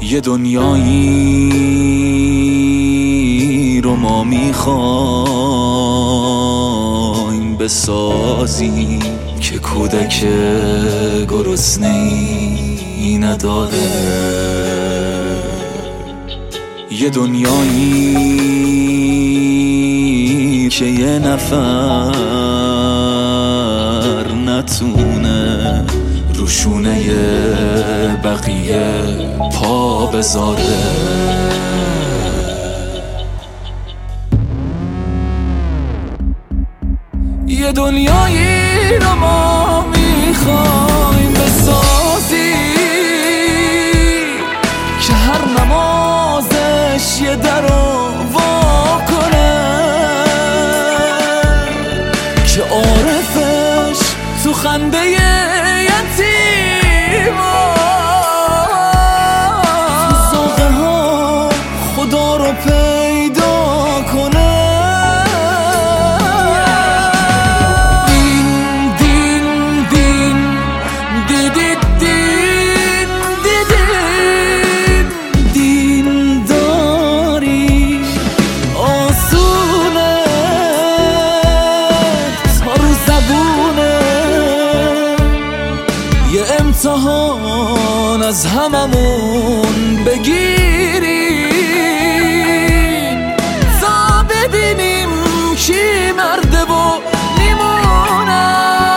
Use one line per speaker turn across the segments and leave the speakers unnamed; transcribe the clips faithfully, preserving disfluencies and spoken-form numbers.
یه دنیایی رو ما میخوایم بسازیم که کودک گرسنه‌ای نداره. یه دنیایی که یه نفر نتونه روشونه بقیه پا بذاره. یه دنیایی رو ما میخوایم بسازی که هر نمازش یه در رو وا کنه، که عارفش تو خنده یتیما تو ساقه ها خدا رو پیدا کنه. امتحان از هممون بگیریم تا ببینیم کی مرده و میمونه.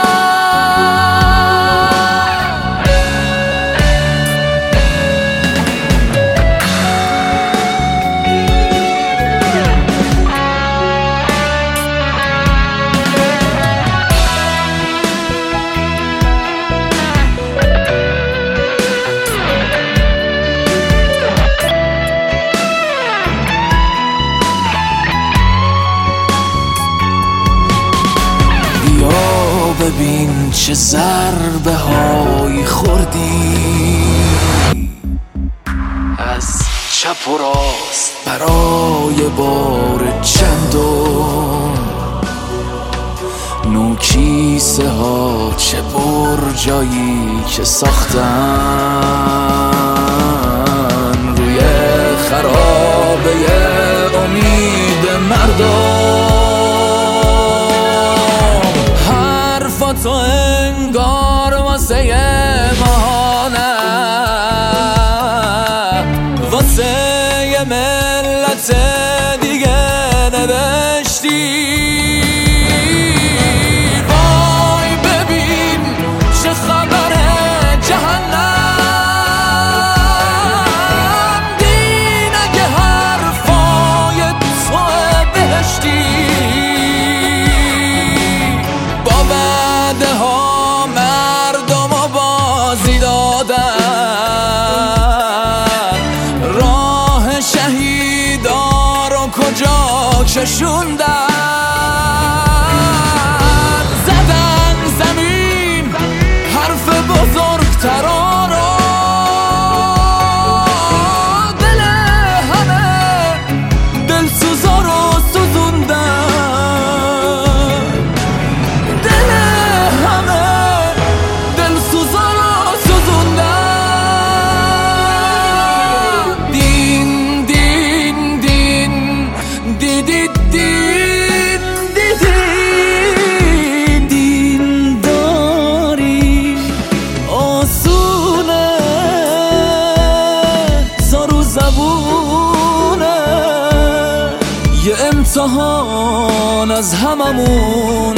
ببین چه ضربه هایی خوردی از چپ و راست برای بار چندم. نوکیسه ها چه برجایی که ساختن روی خرابه امید مردم. تو انگار واسه ماهانه واسه ملت دیگه نوشتی. وای ببین چه خبره جهنم، دین اگه حرفای تو بهشتی. ها مردم و بازی دادن، راه شهیدا رو کجا کشوندن. زدن زمین حرف بزرگترا رو، دل همه دلسوزا رو سوزوندن. یه امتحان از هممون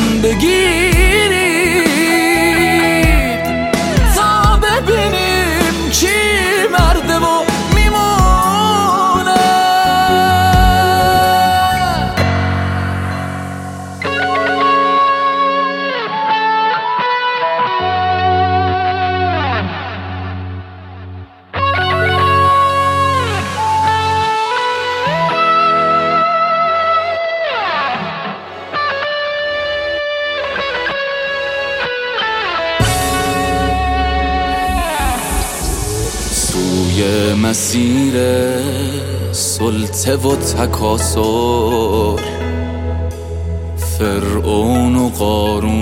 بگیرید تا ببینیم کی مرده و میمونه. توی مسیر سلطه و تکاسر فرعون و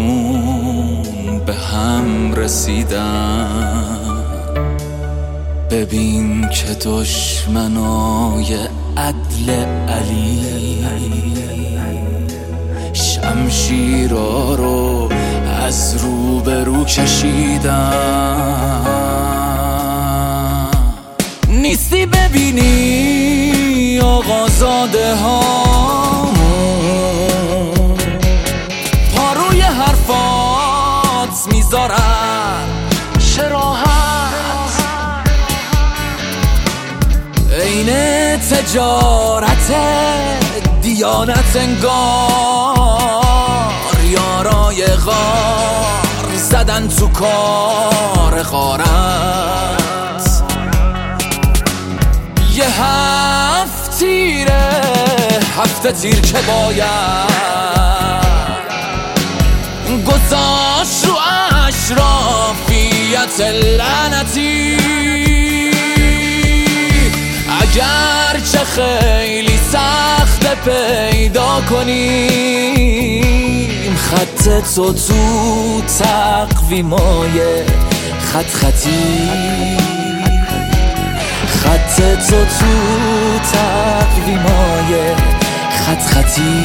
قارون به هم رسیدن. ببین که دشمنای عدل علی شمشیرا رو از رو به رو کشیدن. نیستی ببینی آقازاده ها پاروی حرفات میذارن شراحت عین تجارت دیانت انگار یارای غار زدن تو کار غارت. یه هفت تیره هفته تیر که باید گذاشت رو اشرافیت لعنتی. اگر چه خیلی سخت پیدا کنیم خط تو تو تقویمای خط خطی، خط تو تو تقویمای خط خطی،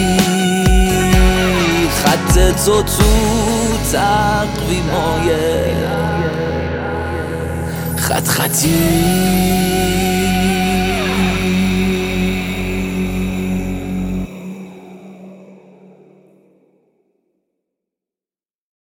خط تو تو تقویمای خط خطی.